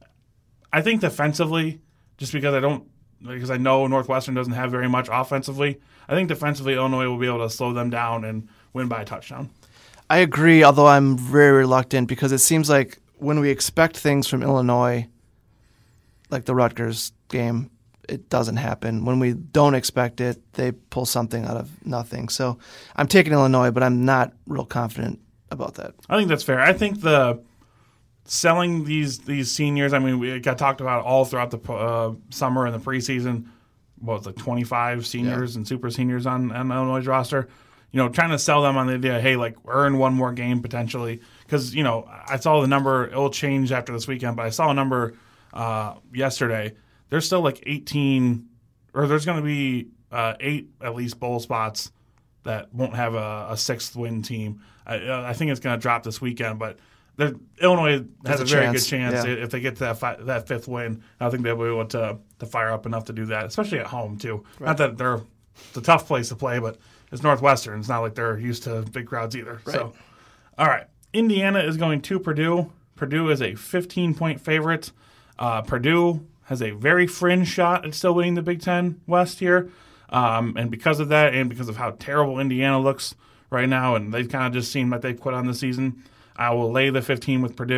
A: I think defensively, just because I don't, because I know Northwestern doesn't have very much offensively, I think defensively Illinois will be able to slow them down and win by a touchdown.
B: I agree, although I'm very reluctant because it seems like when we expect things from Illinois, like the Rutgers game, it doesn't happen. When we don't expect it, they pull something out of nothing. So I'm taking Illinois, but I'm not real confident about that.
A: I think that's fair. I think the selling these these seniors, I mean, we got talked about all throughout the uh, summer and the preseason. What was it, twenty-five seniors yeah. and super seniors on, on Illinois' roster? You know, trying to sell them on the idea, hey, like, earn one more game potentially. Because, you know, I saw the number, it'll change after this weekend, but I saw a number Uh, yesterday, there's still like eighteen, or there's going to be uh, eight at least bowl spots that won't have a, a sixth win team. I, I think it's going to drop this weekend, but Illinois has
B: There's
A: a,
B: a
A: very
B: chance.
A: good chance
B: Yeah.
A: if they get to that fi- that fifth win. I think they'll be able to to fire up enough to do that, especially at home too. Right. Not that they're it's a tough place to play, but it's Northwestern. It's not like they're used to big crowds either.
B: Right.
A: So, all right, Indiana is going to Purdue. Purdue is a fifteen point favorite. Uh, Purdue has a very fringe shot at still winning the Big Ten West here. Um, and because of that and because of how terrible Indiana looks right now, and they kind of just seem like they quit on the season, I will lay the fifteen with Purdue.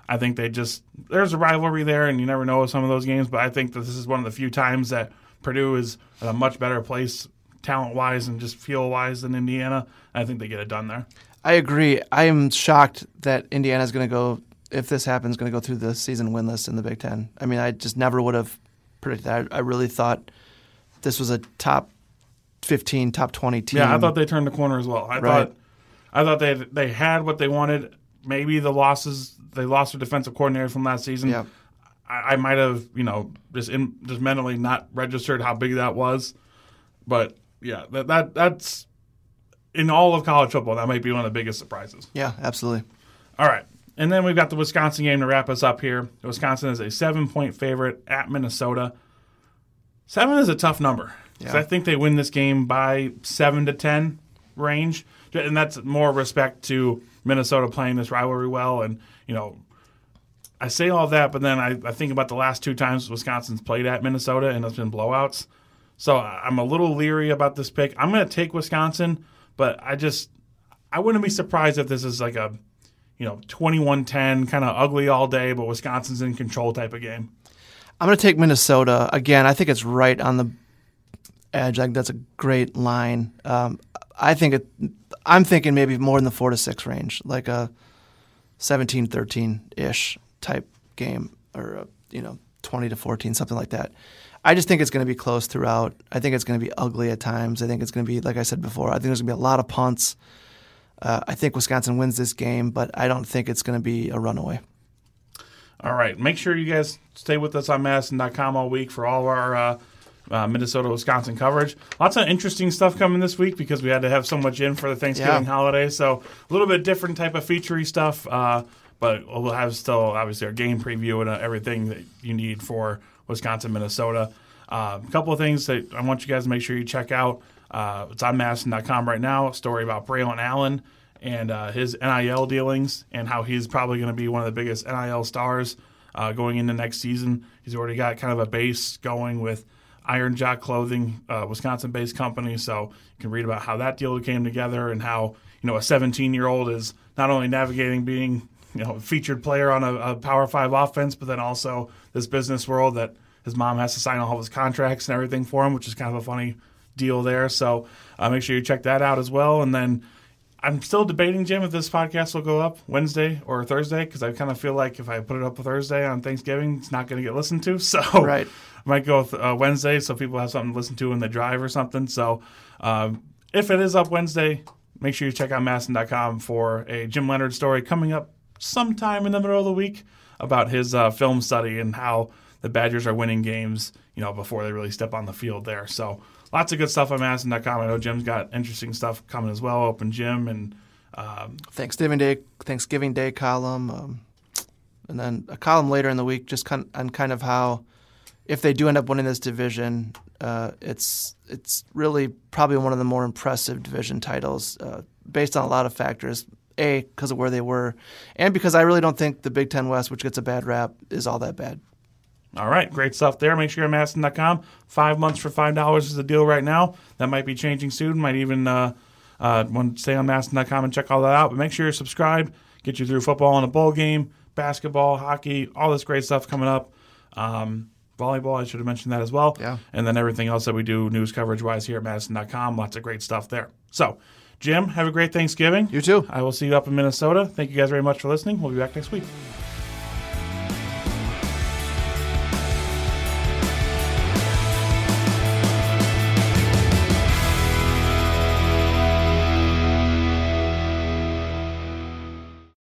A: I think they just – there's a rivalry there, and you never know with some of those games, but I think that this is one of the few times that Purdue is at a much better place talent-wise and just feel-wise than Indiana. I think they get it done there.
B: I agree. I am shocked that Indiana's going to go, if this happens, going to go through the season winless in the Big Ten. I mean, I just never would have predicted that. I, I really thought this was a top fifteen, top twenty team.
A: Yeah, I thought they turned the corner as well. I
B: right.
A: thought I thought they they had what they wanted. Maybe the losses, they lost their defensive coordinator from last season.
B: Yeah.
A: I, I might have, you know, just in, just mentally not registered how big that was. But, yeah, that that that's – in all of college football, that might be one of the biggest surprises.
B: Yeah, absolutely.
A: All right. And then we've got the Wisconsin game to wrap us up here. Wisconsin is a seven-point favorite at Minnesota. Seven is a tough number.
B: Yeah.
A: I think they win this game by seven to ten range. And that's more respect to Minnesota playing this rivalry well. And, you know, I say all that, but then I, I think about the last two times Wisconsin's played at Minnesota, and it's been blowouts. So I'm a little leery about this pick. I'm going to take Wisconsin. But I just – I wouldn't be surprised if this is like a, you know, twenty-one ten, kind of ugly all day, but Wisconsin's in control type of game.
B: I'm going to take Minnesota. Again, I think it's right on the edge. I think that's a great line. Um, I think it – I'm thinking maybe more in the four to six range, like a seventeen thirteen-ish type game or, a, you know, twenty to fourteen, something like that. I just think it's going to be close throughout. I think it's going to be ugly at times. I think it's going to be, like I said before, I think there's going to be a lot of punts. Uh, I think Wisconsin wins this game, but I don't think it's going to be a runaway.
A: All right. Make sure you guys stay with us on Madison dot com all week for all of our uh, uh, Minnesota-Wisconsin coverage. Lots of interesting stuff coming this week because we had to have so much in for the Thanksgiving
B: yeah.
A: holiday. So a little bit different type of featurey stuff, uh, but we'll have still, obviously, our game preview and uh, everything that you need for Wisconsin, Minnesota. Uh, a couple of things that I want you guys to make sure you check out. Uh, it's on Madison dot com right now, a story about Braylon Allen and uh, his N I L dealings and how he's probably going to be one of the biggest N I L stars uh, going into next season. He's already got kind of a base going with Iron Jock Clothing, uh, Wisconsin-based company, so you can read about how that deal came together and how, you know, a seventeen-year-old is not only navigating being, you know, a featured player on a, a Power Five offense, but then also this business world that his mom has to sign all of his contracts and everything for him, which is kind of a funny deal there. So uh, make sure you check that out as well. And then I'm still debating, Jim, if this podcast will go up Wednesday or Thursday because I kind of feel like if I put it up Thursday on Thanksgiving, it's not going to get listened to. So
B: right.
A: I might go with uh, Wednesday so people have something to listen to in the drive or something. So um, if it is up Wednesday, make sure you check out Madison dot com for a Jim Leonard story coming up sometime in the middle of the week about his uh, film study and how the Badgers are winning games, you know, before they really step on the field there. So lots of good stuff on Madison dot com. I know Jim's got interesting stuff coming as well, Open Gym and um,
B: Thanksgiving Day Thanksgiving Day column, um, and then a column later in the week just kind on kind of how if they do end up winning this division, uh, it's it's really probably one of the more impressive division titles uh, based on a lot of factors. A, because of where they were, and because I really don't think the Big Ten West, which gets a bad rap, is all that bad.
A: All right, great stuff there. Make sure you're at Madison dot com. Five months for five dollars is the deal right now. That might be changing soon. Might even uh, uh, want to stay on Madison dot com and check all that out. But make sure you're subscribed. Get you through football and a bowl game, basketball, hockey, all this great stuff coming up. Um, volleyball, I should have mentioned that as well.
B: Yeah.
A: And then everything else that we do news coverage-wise here at Madison dot com. Lots of great stuff there. So, Jim, have a great Thanksgiving.
B: You too.
A: I will see you up in Minnesota. Thank you guys very much for listening. We'll be back next week.